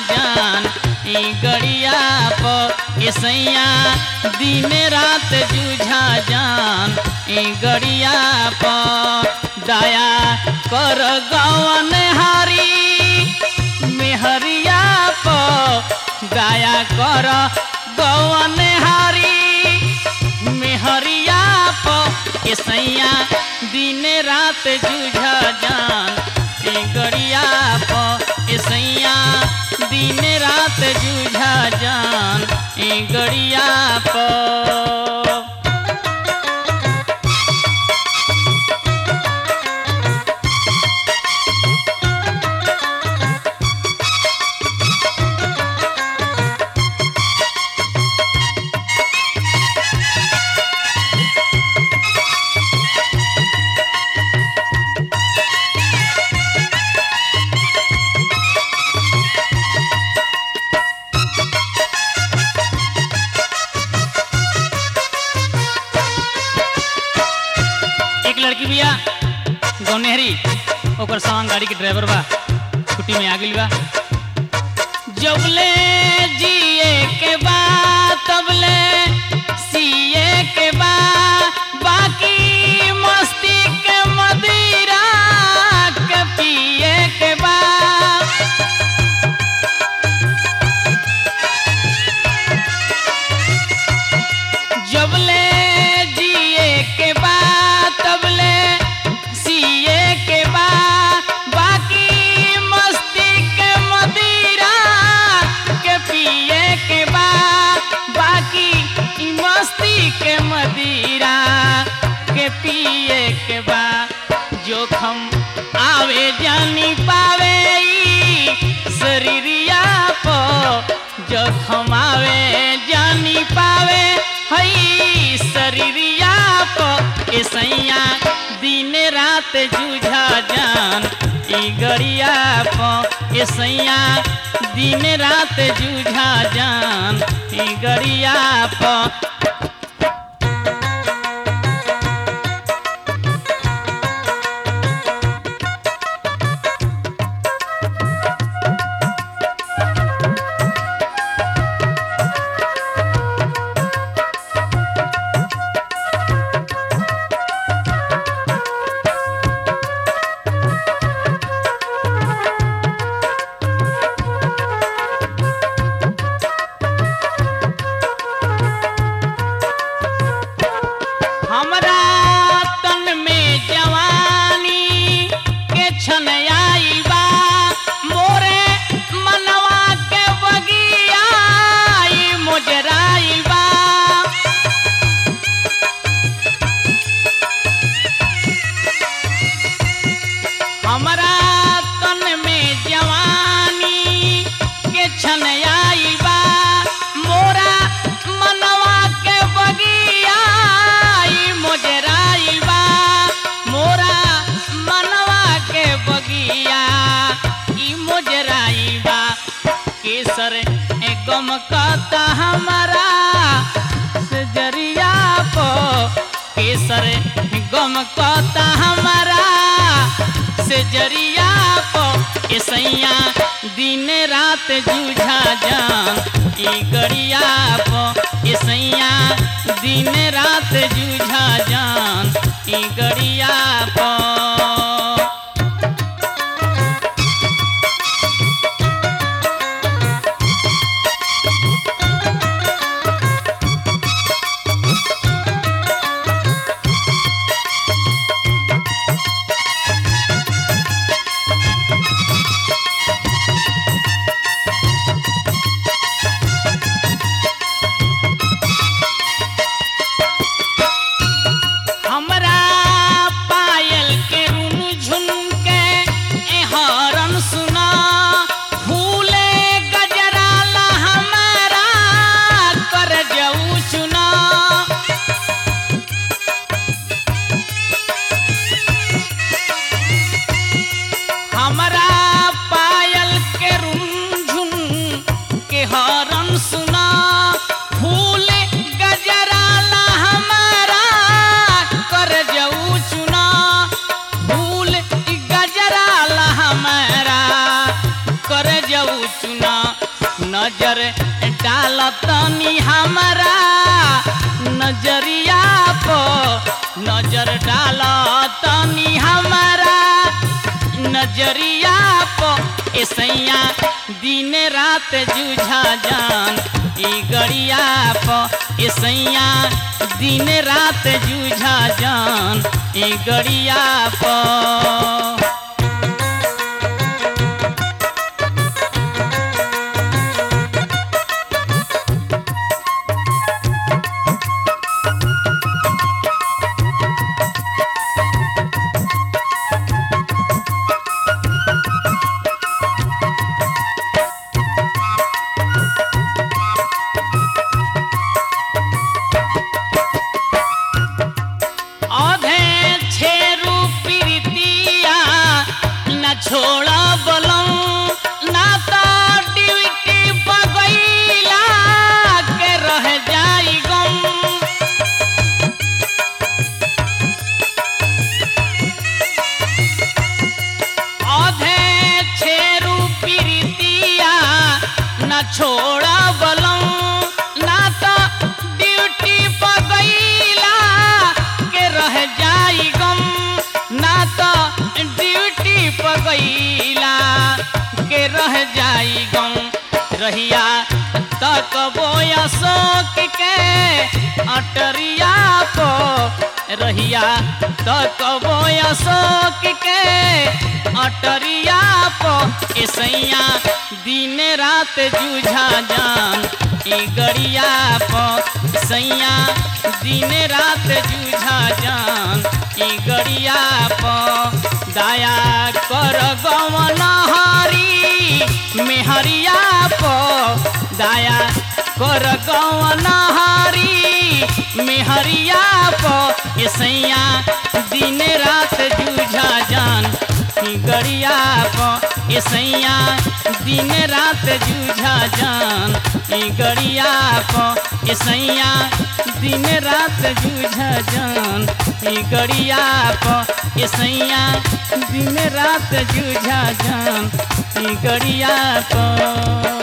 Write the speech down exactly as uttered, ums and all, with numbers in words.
जान ई गड़िया प ए सैया दिन रात जूझा जान ई गड़िया प दया कर गवन हारी मेहरिया प दया कर गवन हारी मेहरिया प ए सैया दिन रात जूझा जान ए गड़िया प ए सैया दिन रात जूझा जान ए गड़िया प लड़की बिया गौनेहरी ओकर सामान गाड़ी के ड्राइवर बा छुट्टी में आ गइल बा जबले जिए के बा तबले सिए के बा बाकी मस्ती के मदिरा के पिए के बा जबले जिए के बा तबले सिए के बा बाकी मस्ती के मदिरा के पिए के बा बाकी मस्ती के मदिरा के पिए के बा जोखम आवे जानी पावे ई शरीरिया पो जोखम आवे जानी पावे हई शरीरिया पो ए सैया दिन रात जूझा जान ई गड़िया प ए सैया दिन रात जूझा जान ई गड़िया प हमरा तन में जवानी के छन आई बा मोरे मनवा के बगिया ई मोजराई बा हमरा तन में जवानी के छन आई बा मोरा मनवा के बगिया मोजराई बा मोरा मनवा के बगिया ई मोजराई बा केसर ए गम कहता हमारा से जरिया पो केसर गम कहता हमारा से जरिया पो ए सैया दिन रात जूझा जान ई गड़िया प ए सैया दिन रात जूझा जान ई गड़िया प हमरा पायल के तनी हमारा नजरिया पो नजर डाल तनी हमारा नजरिया पो ए सैया दिन रात जूझा जान ई गड़िया पो ए सैया दिन रात जूझा जान ई गड़िया पो। छोड़ा बलम ना तो ड्यूटी बगैला के रह जाई गम। आधे छेरू प्रीतिया ना छोड़ा बलम ना तो ड्यूटी बगैला के रह जाई गम ना तो ड्यूटी पगैला के रह जाई गम। रहिया तक बोया शोक के अटरिया को रहिया तक बोया शोक के अटरिया को ए सैया दिन रात जूझा जान ई गड़िया पो सैया दिन रात जूझा जान ई गड़िया पो। दया कर गवन हरी मेहरिया पो दया कर गवन हरी मेहरिया पो ए सैया दिन रात जूझा जान ई गड़िया पो ए सैया दिन रात जूझा जान ई गड़िया पो ए सैया दिन रात जूझा जान ई गड़िया पो ए सैया दिन रात जूझा जान ई गड़िया पो।